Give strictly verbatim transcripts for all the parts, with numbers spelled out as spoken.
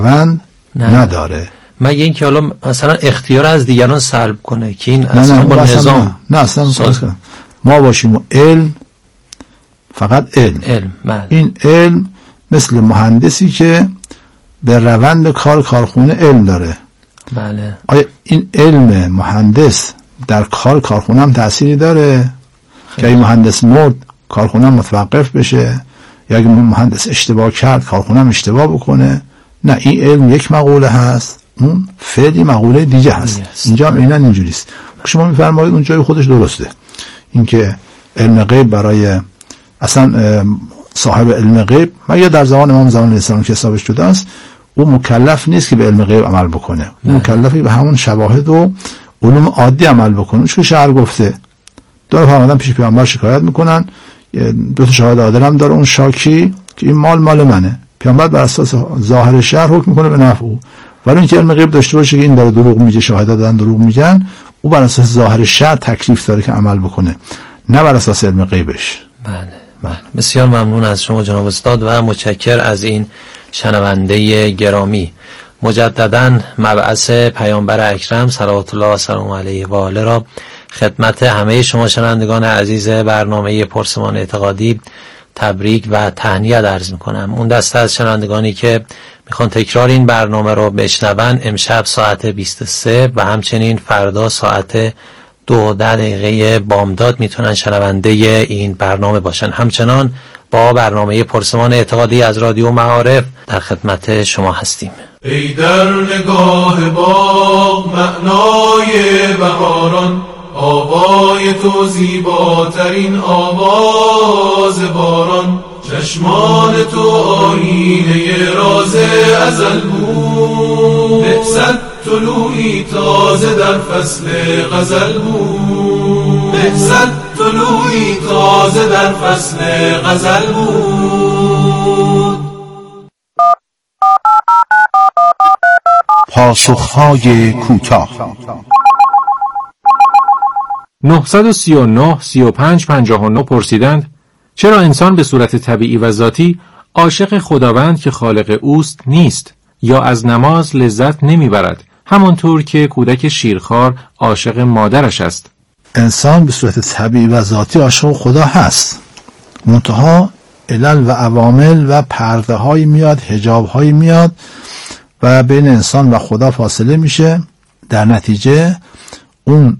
وند نداره. مگه اینکه حالا مثلا اختیار از دیگران سلب کنه که این نه اصلا نه با نظام نه, نه اصلا ما باشیم و علم، فقط علم, علم. این علم مثل مهندسی که به روند کار کارخونه علم داره. بله. آیا این علم مهندس در کار کارخونه هم تأثیری داره که این مهندس مرد کارخونه متوقف بشه، یا اگه مهندس اشتباه کرد کارخونه هم اشتباه بکنه؟ نه، این علم یک مقوله هست، اون فعلی مقوله دیگه هست. yes. اینجا هم اینن اینجوریست. شما میفرمایید اون جای خودش درسته، اینکه علم غیب برای اصلا صاحب علم غیب، مگر در زمان امام زمان اسلام که حسابش شده است، او مکلف نیست که به علم غیب عمل بکنه. او مکلفی به همون شواهد و علوم عادی عمل بکنه. چون شعر گفته دو نفر آمدن پیش پیامبر شکایت میکنن، دو تا شاهد عادل هم داره اون شاکی که این مال مال منه. پیامبر بر اساس ظاهر شعر حکم میکنه به نفع او، ولی اینکه علم غیب داشته باشه که این داره دروغ میگه، شاهدا دارن دروغ میگن، او بر اساس ظاهر شعر تکلیف داره که عمل بکنه، نه بر اساس علم غیبش. بله بله. بسیار ممنون از شما جناب استاد و متشکر از این شنونده گرامی. مجددا مبعث پیامبر اکرم صلوات الله و سلام علیه و آله را خدمت همه شما شنوندگان عزیز برنامه پرسمان اعتقادی تبریک و تهنیت عرض میکنم. اون دسته از شنوندگانی که میخوان تکرار این برنامه رو بشنون، امشب ساعت بیست و سه و همچنین فردا ساعت دو ده دقیقه بامداد میتونن شنونده این برنامه باشن. همچنان با برنامه پرسمان اعتقادی از رادیو معارف در خدمت شما هستیم. ای در نگاه باغ معنای بهاران، آوای تو زیباترین آواز باران، چشمان تو آینه راز ازل بود، بهصد طلوعی تازه در فصل غزل بود، بهصد طلوعی تازه در فصل غزل بود. پاسخهای کوتاه. نهصد و سی و نه سی و پنج پنجاه و نه پرسیدند چرا انسان به صورت طبیعی و ذاتی عاشق خداوند که خالق اوست نیست، یا از نماز لذت نمیبرد همانطور که کودک شیرخوار عاشق مادرش است؟ انسان به صورت طبیعی و ذاتی عاشق خدا هست، منتها علل و عوامل و پرده های میاد، حجاب های میاد و بین انسان و خدا فاصله میشه. در نتیجه اون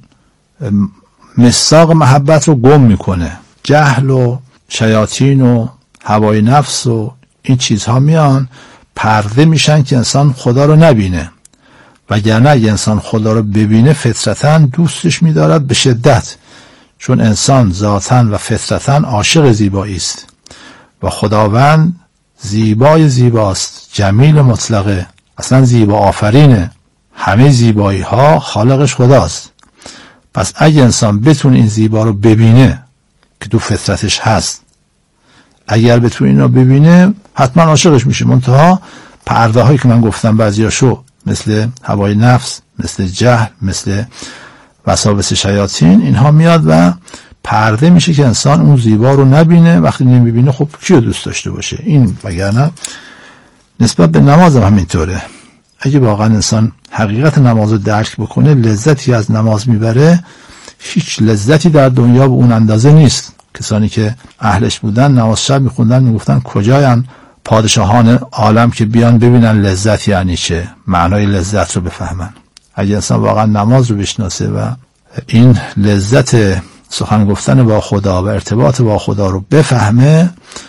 مصداق محبت رو گم میکنه. جهل و شیاطین و هوای نفس و این چیزها میان پرده میشن که انسان خدا رو نبینه، وگرنه اگه انسان خدا رو ببینه فطرتاً دوستش میدارد به شدت، چون انسان ذاتاً و فطرتاً عاشق زیبایی است و خداوند زیبای زیباست، جمیل مطلقه، اصلا زیبا آفرینه، همه زیبایی ها خالقش خداست. پس اگه انسان بتونه این زیبا رو ببینه که تو فطرتش هست، اگر بتونه این رو ببینه حتما عاشقش میشه. منتها پرده هایی که من گفتم بعضیاشو مثل هوای نفس، مثل جهل، مثل وساوس شیاطین، اینها میاد و پرده میشه که انسان اون زیبا رو نبینه. وقتی نمیبینه خب کیو دوست داشته باشه؟ این وگرنه نسبت به نماز هم همینطوره. اگه واقعا انسان حقیقت نماز رو درک بکنه، لذتی از نماز میبره، هیچ لذتی در دنیا به اون اندازه نیست. کسانی که اهلش بودن نماز شب میخوندن میگفتن کجاین پادشاهان عالم که بیان ببینن لذت یعنی چه، معنای لذت رو بفهمن. اگه انسان واقعا نماز رو بشناسه و این لذت سخن گفتن با خدا و ارتباط با خدا رو بفهمه،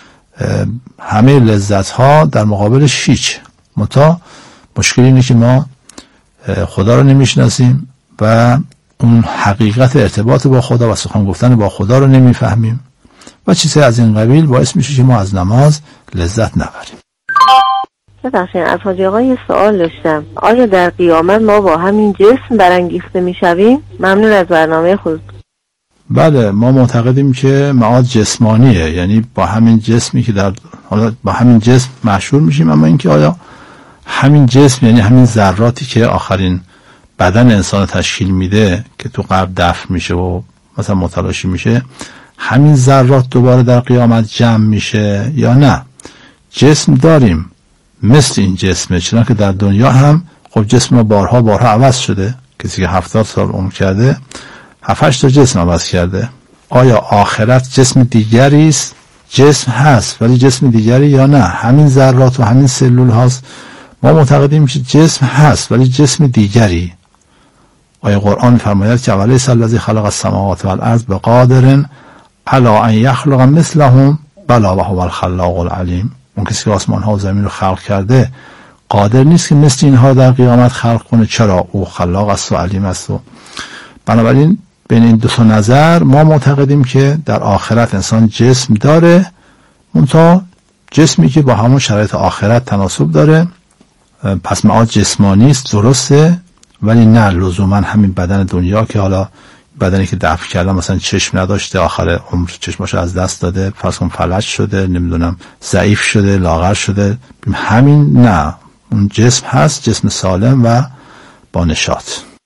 همه لذت ها در مقابلش هیچ. منتها مشکل اینه که ما خدا رو نمیشناسیم و اون حقیقت ارتباط با خدا و سخن گفتن با خدا رو نمیفهمیم و چیزی از این قبیل باعث میشه که ما از نماز لذت نبریم. ببخشید از حاجی آقا یه سوال داشتم. آیا در قیامت ما با همین جسم برانگیخته میشویم؟ ممنون از برنامه خود. بله، ما معتقدیم که معاد جسمانیه، یعنی با همین جسمی که در حالا با همین جسم مشهور میشیم. اما اینکه آیا همین جسم یعنی همین ذراتی که آخرین بدن انسان تشکیل میده که تو قبر دفن میشه و مثلا متلاشی میشه، همین ذرات دوباره در قیامت جمع میشه یا نه؟ جسم داریم، مثل این جسمه، چون که در دنیا هم خب جسم بارها بارها عوض شده. کسی که هفتاد سال عمر کرده هفتش تا جسم عوض کرده. آیا آخرت جسم دیگری است؟ جسم هست ولی جسم دیگری یا نه؟ همین ذرات و همین سلول هاست. ما معتقدیم که جسم هست ولی جسم دیگری. آیا قرآن فرماید که الیس الذی خلق السماوات والارض بقادر علی ان یخلق مثلهم بلا وهو الخلاق العلیم؟ اون کسی که آسمان ها و زمین رو خلق کرده قادر نیست که مثل اینها در قیامت خلق کنه؟ چرا؟ او خلاق است و علیم است. و بنابراین بین این دو تا نظر ما معتقدیم که در آخرت انسان جسم داره، منتها جسمی که با همون شرایط آخرت تناسب داره. پس معاد جسمانی است، درسته، ولی نه لزوما همین بدن دنیا که حالا بدنی که دفع کردن مثلا چشم نداشته، آخر عمر چشماشو از دست داده، فرض کن فلج شده، نمیدونم ضعیف شده، لاغر شده، همین نه، اون جسم هست، جسم سالم و با نشاط.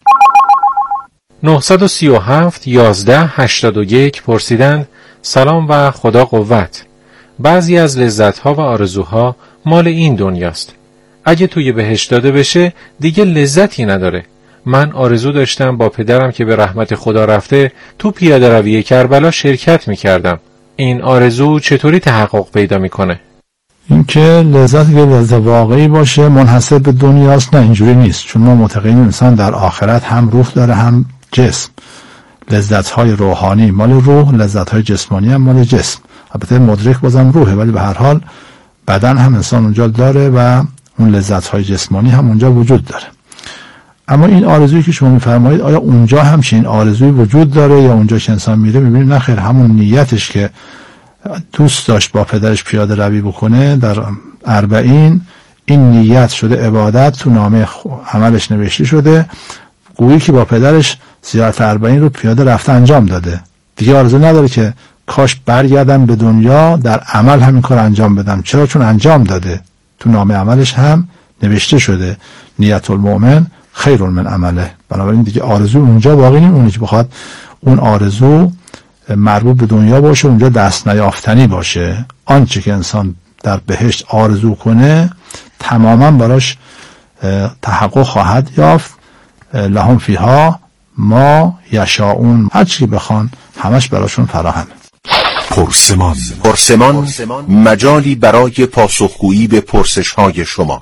نهصد و سی و هفت یازده هشتاد و یک پرسیدند: سلام و خدا قوت. بعضی از لذت‌ها و آرزوها مال این دنیاست. اگه توی بهشت داده بشه دیگه لذتی نداره. من آرزو داشتم با پدرم که به رحمت خدا رفته تو پیاده روی کربلا شرکت میکردم. این آرزو چطوری تحقق پیدا میکنه؟ این که لذت که لذت واقعی باشه منحصر به دنیاست؟ نه، اینجوری نیست. چون ما معتقدیم انسان در آخرت هم روح داره هم جسم. لذت‌های روحانی مال روح، لذت‌های جسمانی هم مال جسم. البته مدرک بازم روحه، ولی به هر حال بدن هم انسان اونجا داره و اون لذت‌های جسمانی هم اونجا وجود داره. اما این آرزویی که شما می‌فرمایید آیا اونجا هم چنین آرزویی وجود داره یا اونجا که انسان میره می‌بینه نه خیر، همون نیتش که دوست داشت با پدرش پیاده روی بکنه در اربعین، این نیت شده عبادت، تو نامه عملش نوشته شده، گویی که با پدرش زیارت اربعین رو پیاده رفته انجام داده. دیگه آرزو نداره که کاش برگردم به دنیا در عمل همین کار انجام بدم. چرا؟ چون انجام داده، تو نامه عملش هم نوشته شده نیت المؤمن خیر من عمله. بنابراین دیگه آرزو اونجا باقی نمیمونه. اونی که بخواد اون آرزو مربوط به دنیا باشه، اونجا دست نیافتنی باشه، آنچه که انسان در بهشت آرزو کنه تماما براش تحقق خواهد یافت. لهم فیها ما یشاؤون، هر چی بخوان همش براشون فراهمه. پرسمان پرسمان مجالی برای پاسخگویی به پرسش‌های شما.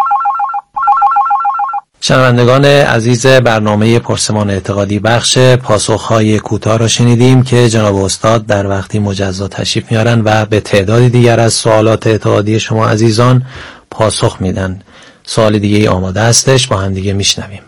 شنوندگان عزیز برنامه پرسمان اعتقادی بخش پاسخهای کوتاه را شنیدیم که جناب استاد در وقتی مجزا تشریف میارن و به تعدادی دیگر از سوالات اعتقادی شما عزیزان پاسخ میدن. سوال دیگه ای آماده هستش، با هم دیگه میشنویم.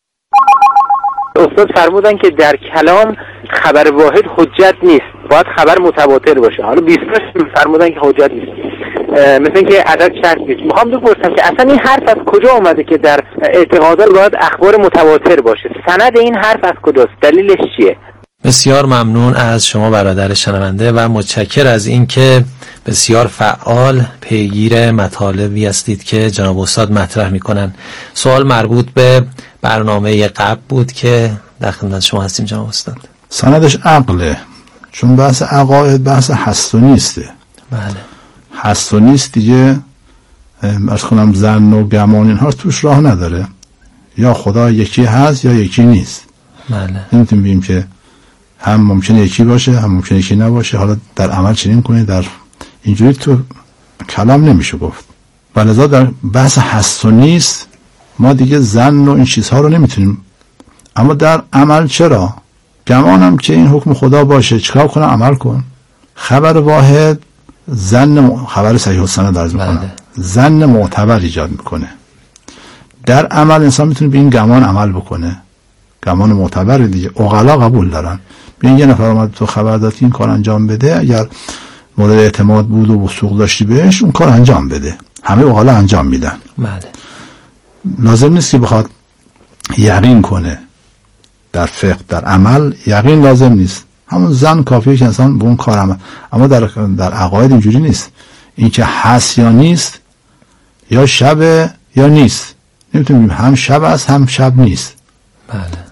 استاد فرمودن که در کلام خبر واحد حجت نیست، باید خبر متواتر باشه. حالا بیست فرمودن که حجت نیست، مثل اینکه عدد شرط نیست. میخوام بپرسم که اصلا این حرف از کجا اومده که در اعتقادات باید اخبار متواتر باشه؟ سند این حرف از کجاست؟ دلیلش چیه؟ بسیار ممنون از شما برادر شنونده و متشکر از اینکه بسیار فعال پیگیر مطالبی هستید که جناب استاد مطرح میکنن. سوال مربوط به برنامه قبل بود که در خدمت شما هستیم جناب استاد. سندش عقله، چون بحث عقاید بحث هست و نیسته. بله، هست و نیست دیگه از کنم ظن و گمان اینها توش راه نداره. یا خدا یکی هست یا یکی نیست. بله، نمیتونیم بگیم که هم ممکنه یکی باشه هم ممکنه یکی نباشه. حالا در عمل چنین کنه، در اینجوری تو کلام نمیشه گفت. ولذا در بحث هست و نیست ما دیگه ظن و این چیزها رو نمیتونیم. اما در عمل چرا؟ گمانم که این حکم خدا باشه، چیکار کنم؟ عمل کن. خبر واحد ظن، خبر صحیح و سند درز میکنه، ظن معتبر ایجاد میکنه. در عمل انسان میتونه به این گمان عمل بکنه، گمان معتبر دیگه. عقلا قبول دارن، ببین یه نفر اومد تو خبر داد این کار انجام بده، اگر مورد اعتماد بود و وثوق داشتی بهش اون کار انجام بده. همه عقلا انجام میدن. بله، لازم نیست که بخواد یقین کنه. در فقه در عمل یقین لازم نیست، همون ظن کافیه که انسان به اون کار عمل. اما در در عقاید اینجوری نیست. این که هست یا نیست، یا شب یا نیست. نمیتونیم هم شب است هم شب نیست. بله،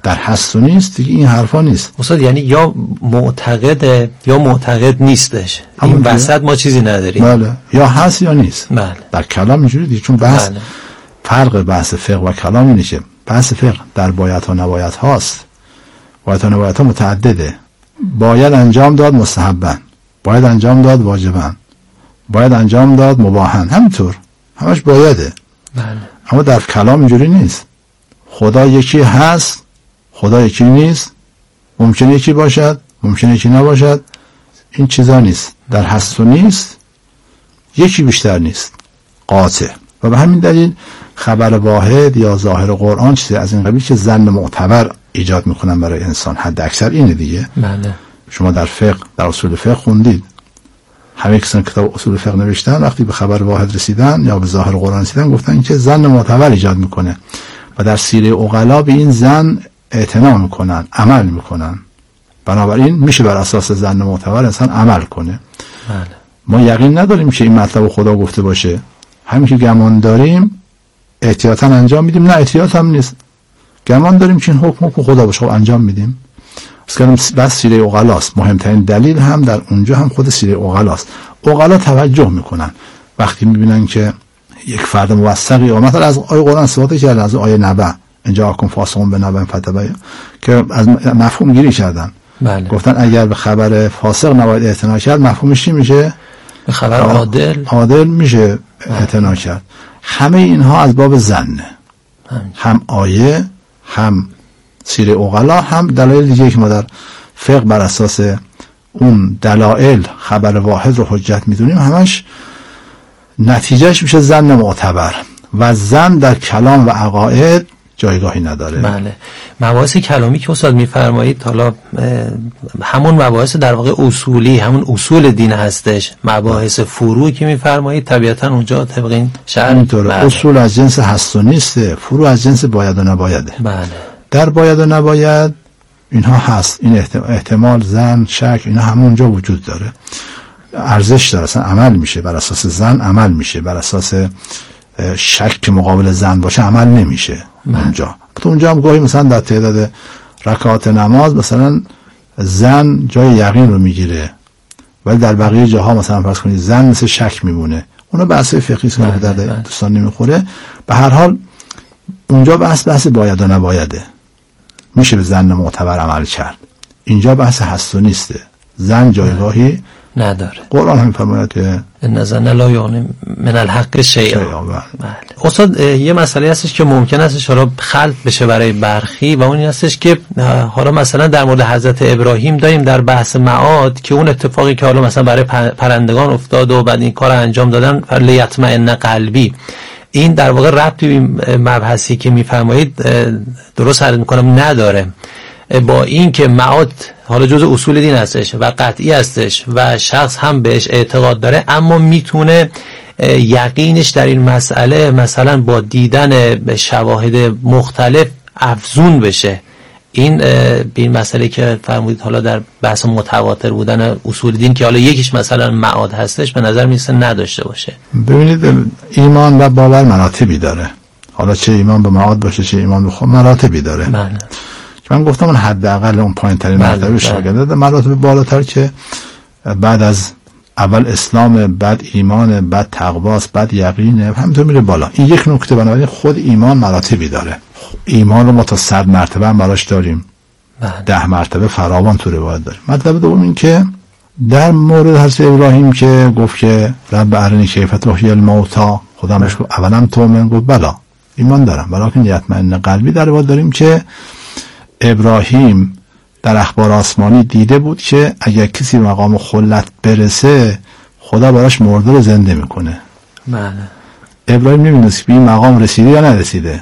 در هست و نیست دیگه این حرفا نیست. استاد یعنی یا معتقده یا معتقد نیستش، این وسط ما چیزی نداریم. بله، یا هست یا نیست. بله. در کلام اینجوری دیگه، چون بحث بله. فرق بحث فقه و کلام اینه که بحث فقه در باید ها نباید هاست. باید ها نباید ها متعدده. باید انجام داد مستحبن، باید انجام داد واجبن، باید انجام داد مباحن، همینطور همش بایده. بله. اما در کلام اینجوری نیست. خدا یکی هست، خدا یکی نیست، ممکنه یکی باشد، ممکنه یکی نباشد، این چیزا نیست. در هست و نیست یکی بیشتر نیست، قاطع. و به همین دلیل خبر واحد یا ظاهر قرآن چیزی از این قبیل که ظن معتبر ایجاد میکنن برای انسان، حد اکثر اینه دیگه. بله. شما در فقه، در اصول فقه خوندید، همه کسان کتاب اصول فقه نوشتن وقتی به خبر واحد رسیدن یا به ظاهر قرآن رسیدن گفتن که ظن معتبر ایجاد میکنه و در سیره عقلا به این ظن اعتنا میکنن، عمل میکنن. بنابراین میشه بر اساس ظن معتبر انسان عمل کنه. بله. ما یقین نداریم که این مطلب خدا گفته باشه، همین که گمان داریم احتیاطاً انجام میدیم. نه احتیاط هم نیست، گمان داریم که این حکم حکم خدا باشه، خب انجام میدیم. بس بس سیره عقلاست. مهمترین دلیل هم در اونجا هم خود سیره عقلاست. عقلا توجه میکنن وقتی میبینن که یک فرد موثقی، و مثلا از آیه قرآن استفاده کردن، از آیه نبأ، اینجا اکن فاسقون به نبأ فتبین، که از مفهوم گیری کردن. بله. گفتن اگر به خبر فاسق نباید اعتنا کرد، مفهومش چی میشه؟ به خبر عادل عادل میشه اعتنا کرد. همه اینها از باب ظنه، هم آیه، هم سیره عقلا، هم دلایل دیگه که ما در فقه بر اساس اون دلایل خبر واحد رو حجت میدونیم، همش نتیجهش میشه ظن معتبر. و ظن در کلام و عقاید جایگاهی نداره. بله. مباحث کلامی که استاد میفرمایید حالا همون مباحث در واقع اصولی، همون اصول دین هستش. مباحث فروعی که میفرمایید طبیعتا اونجا طبق این شرع اینطوره. بله. اصول از جنس هست و نیسته، فروع از جنس باید و نبایده. بله. در باید و نباید اینها هست، این احتمال، ظن، شک، اینا همونجا وجود داره، ارزش داره، اصلا عمل میشه بر اساس ظن، عمل میشه بر اساس شک که مقابل ظن باشه عمل نمیشه. اونجا تو اونجا هم گاهی مثلا در تعداد رکعات نماز مثلا ظن جای یقین رو میگیره، ولی در بقیه جاها مثلا فرض کنید ظن مثل شک میمونه. اونا بحث فقهی است که در دوستان نمیخوره. به هر حال اونجا بحث بحث باید و نبایده، میشه به ظن معتبر عمل کرد. اینجا بحث هست و نیسته، ظن جایگاهی نداره. قرآن هم فرماید که ان ظن لا یغنی من الحق شیئا. بله. استاد یه مسئله هستش که ممکن است حالا خلط بشه برای برخی، و اون این هستش که حالا مثلا در مورد حضرت ابراهیم داریم در بحث معاد که اون اتفاقی که حالا مثلا برای پرندگان افتاد و بعد این کار انجام دادن لیطمئن قلبی، این در واقع ربطی به مبحثی که میفرمایید درست عرض میکنم نداره، با این که معاد حالا جزء اصول دین هستش و قطعی هستش و شخص هم بهش اعتقاد داره، اما میتونه یقینش در این مسئله مثلا با دیدن شواهد مختلف افزون بشه. این به این مسئله که فرمودید حالا در بحث متواتر بودن اصول دین که حالا یکیش مثلا معاد هستش، به نظر میسه نداشته باشه. ببینید ایمان و باور مراتبی داره، حالا چه ایمان به معاد باشه چه ایمان به خود مراتبی داره. بله. من گفتم اون حداقل اون پایین ترین مرتبه شاگرد ده، مراتب بالاتر که بعد از اول اسلام، بعد ایمان، بعد تقواست، بعد یقینه، همینطور میره بالا. این یک نکته. بنابراین خود ایمان مراتبی داره. ایمان رو ما تا صد مرتبه هم براش داریم، ده مرتبه فراوان تو روایت داریم. مطلب دوم این که در مورد حضرت ابراهیم که گفت که رب ارنی کیف تحیی الموتی، خدا بهش گفت اولا تؤمن، گفت بلا ایمان دارم ولکن یطمئن قلبی. در روایت داریم که ابراهیم در اخبار آسمانی دیده بود که اگر کسی مقام خلت برسه خدا براش مرده رو زنده میکنه. بله. ابراهیم نمیدونست که به این مقام رسیده یا نرسیده.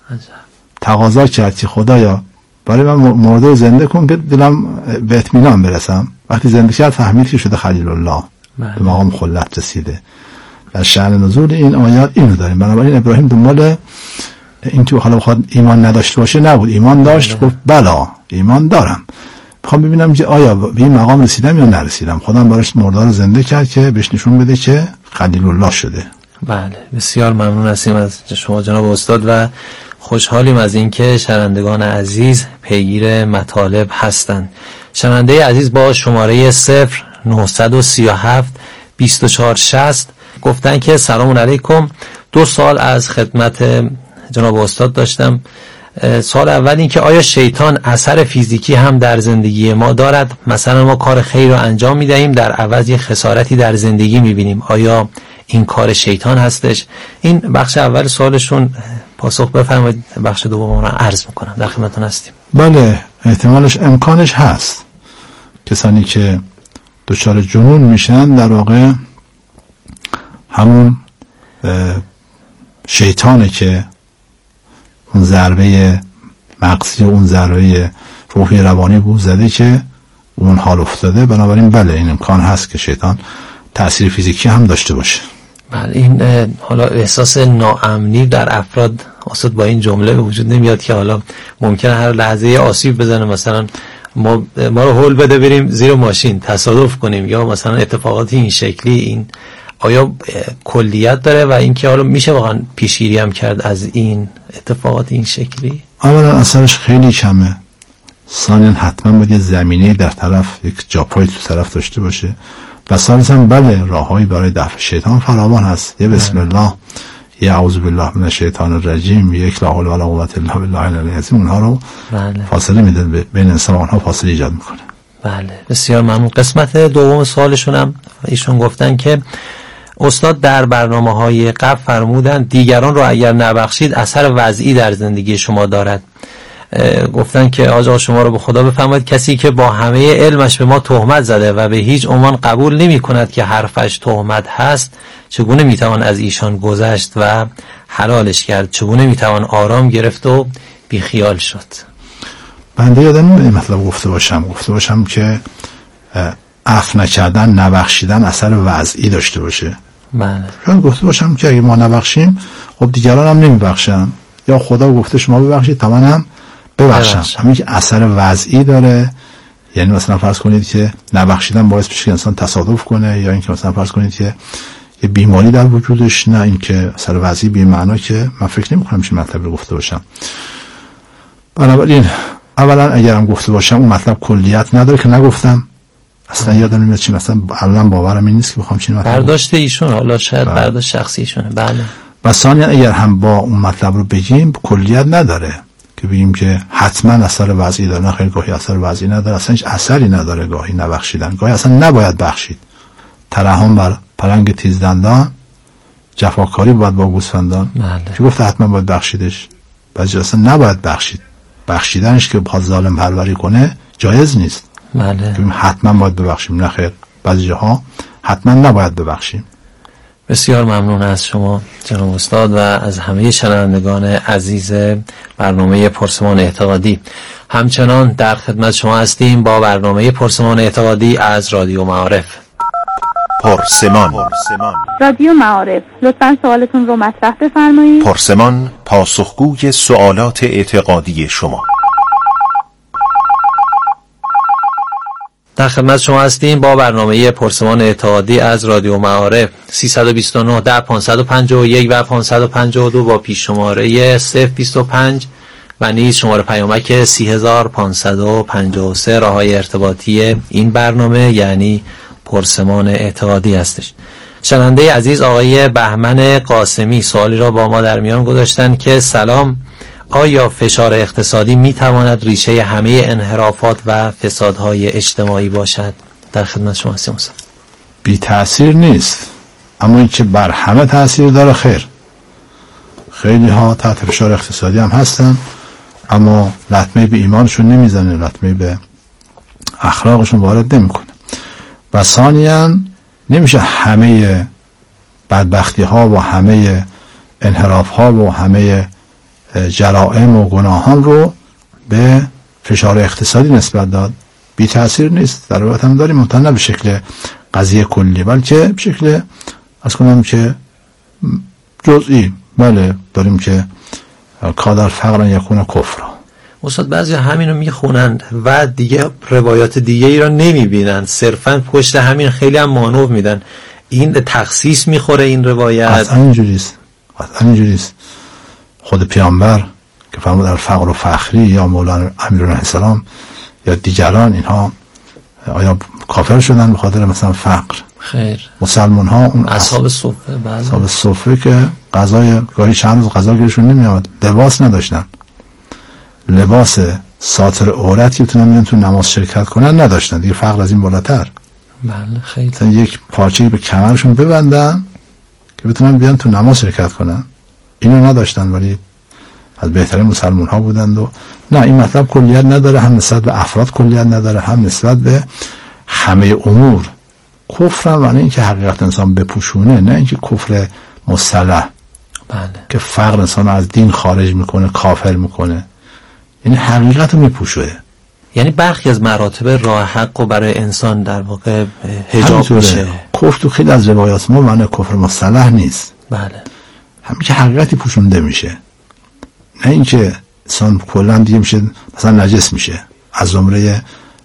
تقاضا کرد که خدایا برای من مرده رو زنده کن که دلم به اطمینان برسم. وقتی زنده کرد فهمید که شده خلیل الله، به مقام خلت رسیده. در شأن نزول این آیات اینو داریم. بنابراین ابراهیم دنبال این که حالا بخواد ایمان نداشته باشه نبود، ایمان داشت، گفت بلا ایمان دارم، میخوام ببینم که آیا به این مقام رسیدم یا نرسیدم. خودم براش مرده رو زنده کرد که بهش نشون بده که خلیل الله شده. بله. بسیار ممنون هستیم از شما جناب استاد و خوشحالیم از اینکه شنوندگان عزیز پیگیر مطالب هستند. شنونده عزیز با شماره صفر نهصد و سی و هفت بیست و چهار شصت گفتن که سلام علیکم، دو سال از خدمت جناب استاد داشتم. سوال اول این که آیا شیطان اثر فیزیکی هم در زندگی ما دارد؟ مثلا ما کار خیر رو انجام میدهیم، در عوض یک خسارتی در زندگی میبینیم، آیا این کار شیطان هستش؟ این بخش اول سوالشون پاسخ بفرمایید. بخش دوم رو عرض میکنم، در خدمتتون هستیم. بله، احتمالش امکانش هست. کسانی که دچار جنون میشن در واقع همون شیطانه که اون ضربه مغزی و اون ضربه روحی روانی بود زده که اون حال افتاده. بنابراین بله، این امکان هست که شیطان تأثیر فیزیکی هم داشته باشه. بله، این حالا احساس ناامنی در افراد اصلا با این جمله به وجود نمیاد که حالا ممکنه هر لحظه آسیب بزنه، مثلا ما ما رو هول بده بریم زیر ماشین، تصادف کنیم، یا مثلا اتفاقاتی این شکلی. این آیا کلیت داره و اینکه حالا میشه واقعا پیشگیری هم کرد از این اتفاقات این شکلی؟ اولا اثرش خیلی کمه، ثانیا حتما باید یه زمینه در طرف، یک جاپای تو طرف داشته باشه، و ثالثا بله، راههایی برای دفع شیطان فراوان هست. یه بسم الله، یه اعوذ بالله من الشیطان الرجیم، یک لا حول ولا قوة الا بالله العلی العظیم، اونها رو بله. فاصله میده بین انسان و اونها، فاصله ایجاد میکنه. بله، بسیار ممنون. قسمت دوم سوالشون هم ایشون گفتن که استاد در برنامه‌های قبل فرمودن دیگران رو اگر نبخشید اثر وضعی در زندگی شما دارد. گفتن که آقا شما رو به خدا بفرمایید کسی که با همه علمش به ما تهمت زده و به هیچ عنوان قبول نمی کند که حرفش تهمت هست، چگونه میتوان از ایشان گذشت و حلالش کرد؟ چگونه میتوان آرام گرفت و بیخیال شد؟ بنده یادم این مطلب گفته باشم گفته باشم که عفو نکردن، نبخشیدن اثر وضعی داشته باشه. بله. شاید گفته باشم که اگه ما نبخشیم خب دیگران هم نمیبخشن، یا خدا گفته شما ببخشید تا منم ببخشم. همین که اثر وضعی داره، یعنی مثلا فرض کنید که نبخشیدن باعث بشه که انسان تصادف کنه، یا اینکه مثلا فرض کنید که یه بیماری در وجودش، نه اینکه اثر وضعی بی معنا که من فکر نمی‌کنم چه مطلبی گفته باشم. بنابراین اولا اگرم گفته باشم اون مطلب کلیت نداره که نگفتم، اصلا یادم نمیاد چی، مثلا الان باورم این نیست که بخوام چی مطلب برداشت ایشون، حالا شاید بله. برداشت شخصی ایشونه. بله. و ثانیا اگر هم با اون مطلب رو بگیم کلیت نداره که بگیم که حتما اثر وضعی داره. نه خیلی، گاهی اثر وضعی نداره، اصلا هیچ اثری نداره. گاهی نبخشیدن، گاهی اصلا نباید بخشید. ترحم بر پلنگ تیزدندان، جفاکاری باید با گوسفندان. بله. که گفته حتما باید بخشیدش، بعضی اصلا نباید بخشید. بخشیدنش که بخواد ظالم پروری کنه جایز نیست. بله. که حتما باید ببخشیم، نه خیر، بعضی جاها حتما نباید ببخشیم. بسیار ممنون از شما جناب استاد و از همه شنوندگان عزیز برنامه پرسمان اعتقادی. همچنان در خدمت شما هستیم با برنامه پرسمان اعتقادی از رادیو معارف. پرسمان. رادیو معارف، لطفاً سوالتون رو مطرح بفرمایید. پرسمان، پاسخگوی سوالات اعتقادی شما. در خدمت شما هستیم با برنامه پرسمان اعتقادی از رادیو معارف. سیصد و بیست و نه ده پانصد و پنجاه و یک و پانصد و پنجاه و دو با پیش شماره صفر بیست و پنج و نیز شماره پیامک سی هزار پانصد و پنجاه و سه راههای ارتباطی این برنامه یعنی پرسمان اعتقادی هستش. شنونده عزیز آقای بهمن قاسمی سوالی را با ما در میان گذاشتن که سلام، آیا فشار اقتصادی می تواند ریشه همه انحرافات و فسادهای اجتماعی باشد؟ در خدمت شما هستیم استاد. بی تأثیر نیست، اما این که بر همه تأثیر داره خیر. خیلی ها تحت فشار اقتصادی هم هستن اما لطمه به ایمانشون نمیزنه، لطمه به اخلاقشون وارد نمیکنه. و ثانیاً نمیشه همه بدبختی ها و همه انحراف ها و همه جرائم و گناهان رو به فشار اقتصادی نسبت داد. بی تأثیر نیست، ضرورت هم داریم، منتها نه به شکل قضیه کلی بلکه به شکل از کنم که جزئی. بله داریم که کادر فقرا یکون کفرا. استاد بعضی همین رو میخونن و دیگه روایات دیگه ای رو نمیبینن، صرفا پشت همین خیلی هم مانور میدن. این تخصیص میخوره این روایت؟ قطعا اینجوریست، قطعا اینجوریست. خود پیامبر که فرمود الفقر و فخری یا مولانا امیرالمومنین السلام یا دیگران اینها آیا کافر شدن به خاطر مثلا فقر؟ خیر. مسلمان ها اون اصحاب صفه، بله، اصحاب صفه که غذای گاهی چند روز غذا گیرشون نمیاد، لباس نداشتن، لباس ساتر عورت که بتونن تو نماز شرکت کنن نداشتن، دیگه فقر از این بالاتر. بله خیلی. مثلا یک پارچه‌ای به کمرشون ببندن که بتونن بیان تو نماز شرکت کنن، اینو نداشتن، ولی از بهترین مسلمان ها بودند. و نه، این مطلب کلیت نداره، هم نسبت به افراد کلیت نداره، هم نسبت به همه امور. کفر هم معنی این که حقیقت انسان بپوشونه، نه اینکه کفر مصطلح، بله، که فقر انسان از دین خارج میکنه، کافر میکنه. یعنی حقیقت رو میپوشه. یعنی برخی از مراتب راه حق و برای انسان در واقع حجاب میشه. کفر تو خیلی از روایات ما معنی کفر مصطلح نیست، بله، همین که حقیقتی پوشونده میشه، نه اینکه انسان کلا دیگه میشه مثلا نجس میشه، از زمره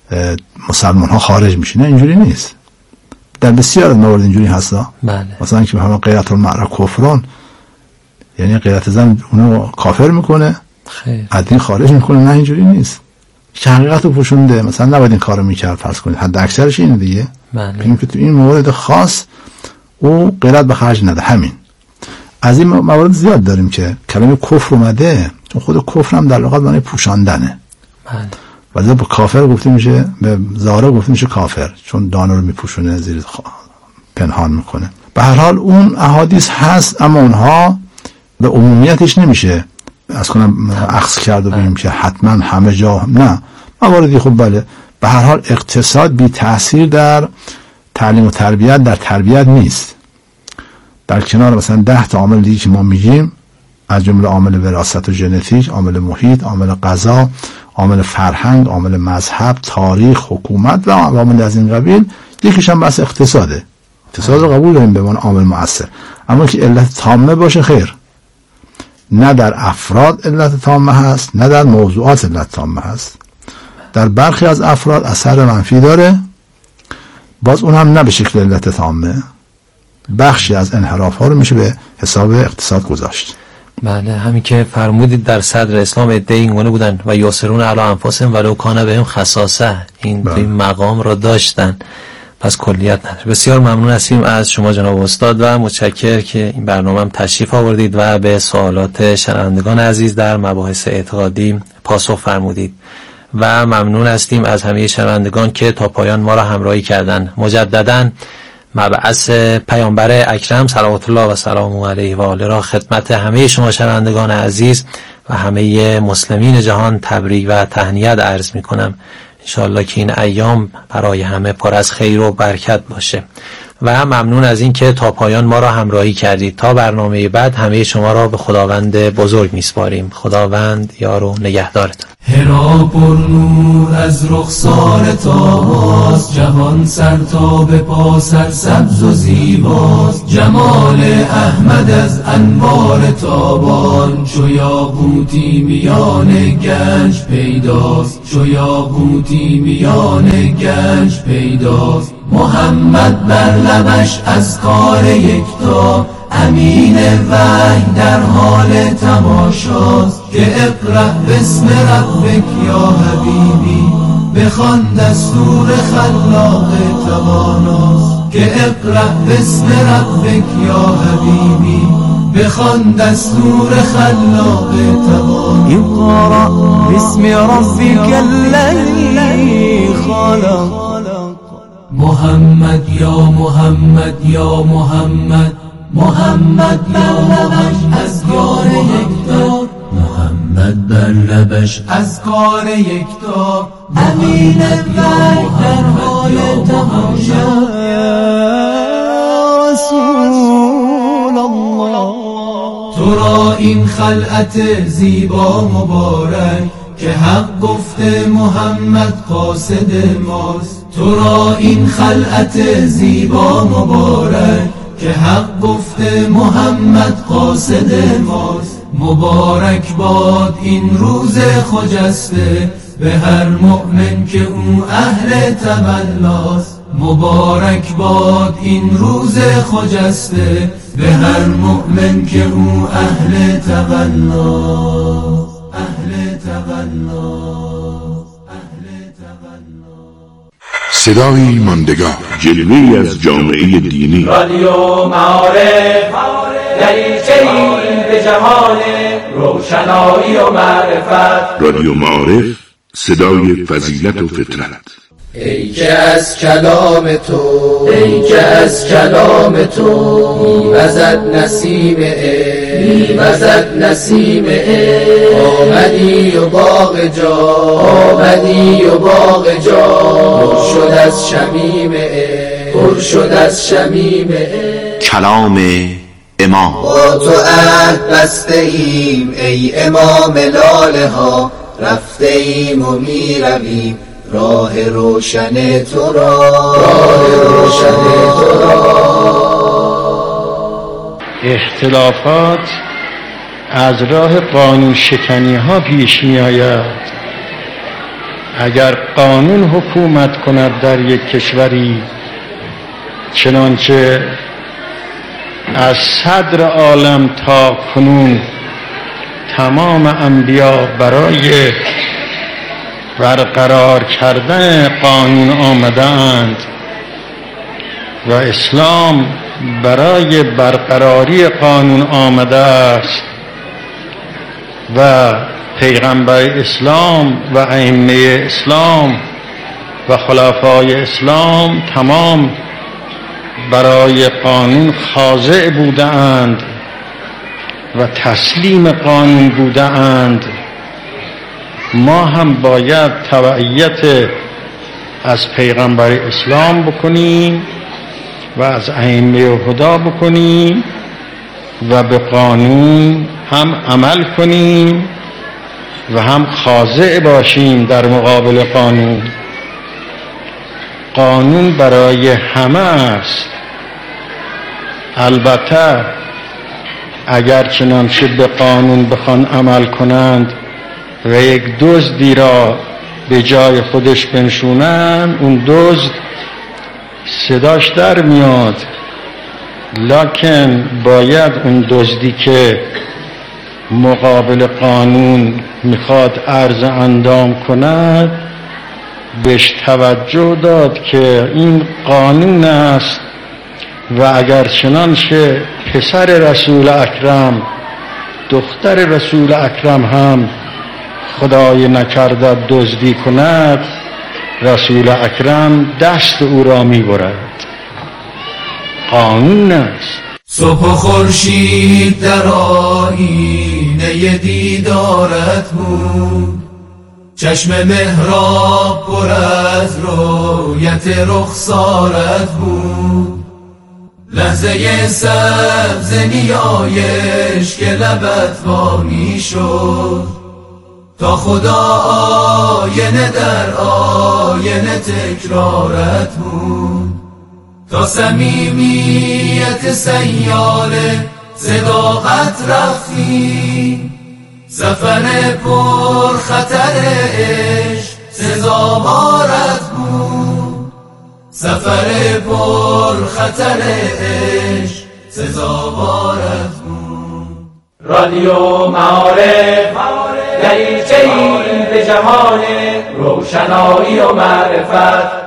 مسلمان ها خارج میشه. نه، اینجوری نیست. در بسیار از موارد اینجوری هستا. بله. مثلا که به همون غیرت المرأة کفران، یعنی غیرت زن اونو کافر میکنه، خیر، از دین خارج میکنه. نه، اینجوری نیست که حقیقت رو پوشونده، مثلا نباید این کارو میکرد، فرض کنید حد اکثرش اینه دیگه. بله. اینکه تو این موارد خاص او غیرت به خرج نده. همین. از این موارد زیاد داریم که کلمه کفر اومده، چون خود کفر هم در واقع معنی پوشاندنه. بله. ولی به کافر گفته میشه، به زاره گفته میشه کافر، چون دانه رو میپوشونه، زیر خ... پنهان میکنه. به هر حال اون احادیث هست، اما اونها به عمومیتش نمیشه از کنم اخذ کرد و بگیم که حتما همه جا، نه، مواردی خب بله. به هر حال اقتصاد بی تأثیر در تعلیم و تربیت در تربیت نیست. در کنار مثلا ده تا عامل دیگه که ما میگیم، از جمله عامل وراثت و ژنتیک، عامل محیط، عامل غذا، عامل فرهنگ، عامل مذهب، تاریخ، حکومت و عوامل از این قبیل، یکیش هم بس اقتصاده. اقتصاد رو قبول داریم به عنوان عامل مؤثر، اما که علت تامه باشه خیر. نه در افراد علت تامه هست، نه در موضوعات علت تامه هست. در برخی از افراد اثر منفی داره، باز اون هم نه به شکل علت تامه. بخشی از انحراف ها رو میشه به حساب اقتصاد گذاشت. بله، همین که فرمودید در صدر اسلام عده‌ای اینگونه بودن و یاسرون علی انفسهم ولو کان بهم خصاصه، این بله. این مقام را داشتن، پس کلیت نداره. بسیار ممنون هستیم از شما جناب استاد و متشکر که این برنامه هم تشریف آوردید و به سوالات شنوندگان عزیز در مباحث اعتقادی پاسخ فرمودید و ممنون هستیم از همه شنوندگان که تا پایان ما را همراهی کردند. مجدداً مبعث پیامبر اکرم صلوات الله و سلام علیه و آله را خدمت همه شما شنوندگان عزیز و همه مسلمین جهان تبریک و تهنیت عرض می کنم. انشاءالله که این ایام برای همه پر از خیر و برکت باشه و ممنون از این که تا پایان ما را همراهی کردید. تا برنامه بعد همه شما را به خداوند بزرگ میسپاریم. خداوند یار و نگهدارتان. هرا پر نور از رخسار تاباست، جهان سر تا به پا سر سبز و زیباست. جمال احمد از انوار تابان، چو یاقوتی میان گنج پیداست، چو یاقوتی میان گنج پیداست. محمد بر لبش از کار یکتا، امین وحی در حال تماشاست. که اقرأ باسم ربک یا حبیبی، بخوان دستور خلاق تواناست. که اقرأ باسم ربک یا حبیبی، بخوان دستور خلاق تواناست. اقرأ باسم ربک الذی خلق. محمد یا محمد یا محمد، محمد یا محمد از کار یکتا، محمد بر لبش از کار یکتا. امین وحی در حال تماشا. رسول الله تو را این خلعت زیبا مبارک، که حق گفته محمد قاصد ماست. تو را این خلعت زیبا مبارک، که حق گفته محمد قاصد ماست. مبارک باد این روز خجسته، به هر مؤمن که او اهل تولاست. مبارک باد این روز خجسته، به هر مؤمن که او اهل تولاست. صدای ماندگار، جلوه‌ای از جامعه دینی. رادیو معارف دریچه‌ای به جهان روشنایی و معرفت. رادیو معارف، صدای فضیلت و فطرت. ای که از کلام تو ای که از کلام تو میوزد نسیم عشق میوزد نسیم عشق آمدی و باغ جا آمدی و باغ جا پر شد از شمیم عشق پر شد از شمیم عشق. کلام امام. با تو عهد بسته ایم ای امام لاله ها، رفته ایم و می رویم راه روشن تو را راه روشن تو را. اختلافات از راه قانون شکنی ها پیش می آید. اگر قانون حکومت کند در یک کشوری، چنانچه از صدر عالم تا کنون تمام انبیا برای برقرار کردن قانون آمدند و اسلام برای برقراری قانون آمده است و پیغمبر اسلام و ائمه اسلام و خلفای اسلام تمام برای قانون خاضع بودند و تسلیم قانون بودند. ما هم باید تبعیت از پیغمبر اسلام بکنیم و از ائمه هدا بکنیم و به قانون هم عمل کنیم و هم خاضع باشیم در مقابل قانون. قانون برای همه است. البته اگر چنانچه به قانون بخوان عمل کنند و یک دزدی را به جای خودش بنشونن، اون دزد صداش در میاد، لکن باید اون دزدی که مقابل قانون میخواد عرض اندام کند بهش توجه داد که این قانون است و اگر چنانچه پسر رسول اکرم دختر رسول اکرم هم خدای نکرده دزدی کند، رسول اکرم دست او را میبرد. قانون است. صبح و خورشید در آیینه دیدارت بود، چشم محراب پر از رویت رخسارت بود، لحظه سبز نیایش که لبت وا می شد تا خدا آینه در آینه تکرارت بود، تا صمیمیت سیاله صداقت رفتی، سفر پر خطر عشق سزاوارت بود، سفر پر خطر عشق سزاوارت بود. رادیو معارف دریچه‌ای به جهان روشنایی و معرفت.